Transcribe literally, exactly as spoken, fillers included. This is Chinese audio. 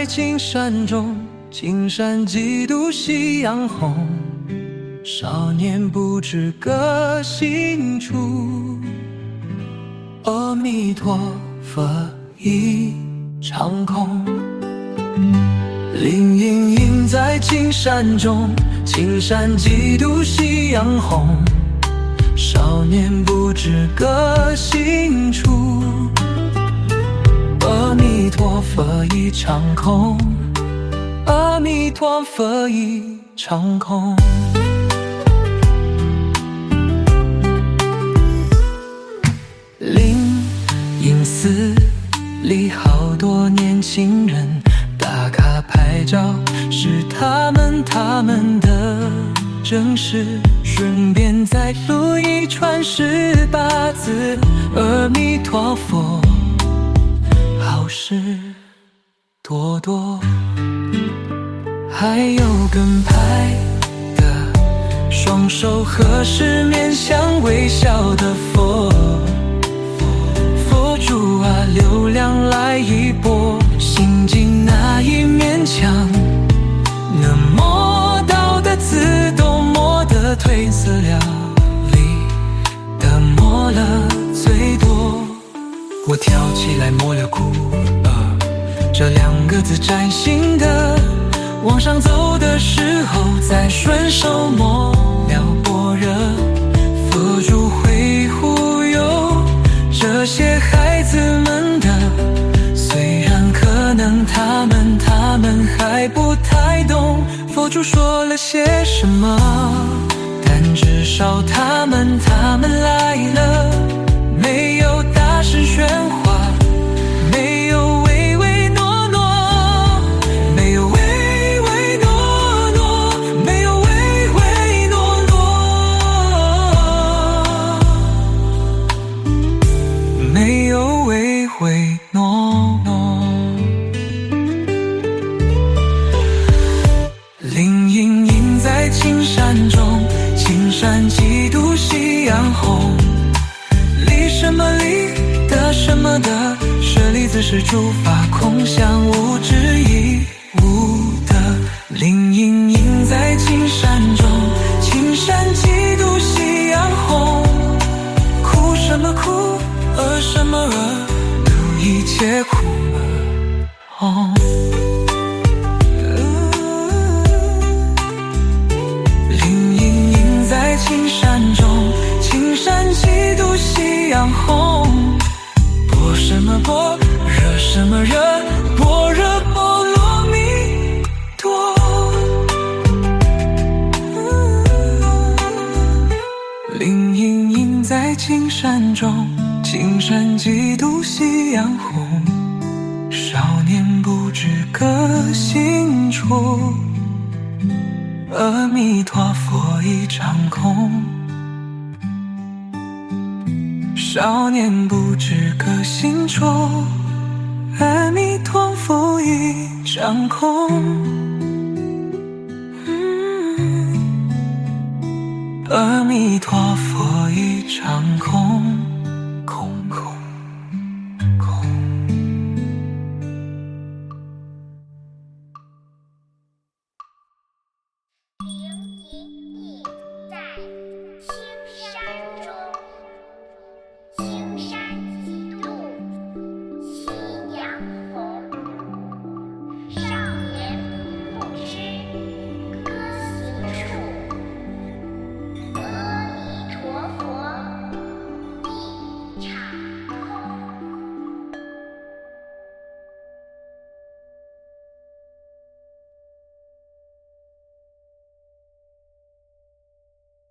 在青山中，青山几度夕阳红。少年不知个性处，阿弥陀佛一场空。林隐隐在青山中，青山几度夕阳红。少年不知个性处，阿弥陀佛一场空，阿弥陀佛一场空。灵隐寺里好多年轻人打卡拍照，是他们他们的正事，顺便再录一串十八字，阿弥陀佛，好事多多。还有跟拍的，双手合十面向微笑的佛，佛主啊，流量来一波，心经那一面墙，那摸到的字都摸得褪色了，里的摸了最多。我跳起来摸了哭，呃，这两个字崭新的，往上走的时候再顺手摸了般若，佛主会护佑这些孩子们的。虽然可能他们他们还不太懂佛主说了些什么，但至少他们他们来了，没有大声喧哗，没有唯唯诺诺，没有唯唯诺诺，没有唯唯诺诺，没有唯唯诺诺。林隐隐在青山中，青山几度夕阳红。离什么离的什么的，舍利子是诸法空相，无知亦无得。林隐隐在青山中，青山几度夕阳红。苦什么苦，恶什么恶，度一切苦厄。林隐隐在青山中，青山几度夕阳红。般什么般，若什么热，般若波罗蜜多。林隐隐在青山中，青山几度夕阳红。少年不知个性处，阿弥陀佛一场空。少年不知个性处，阿弥陀佛一场空。嗯，阿弥陀佛一场空。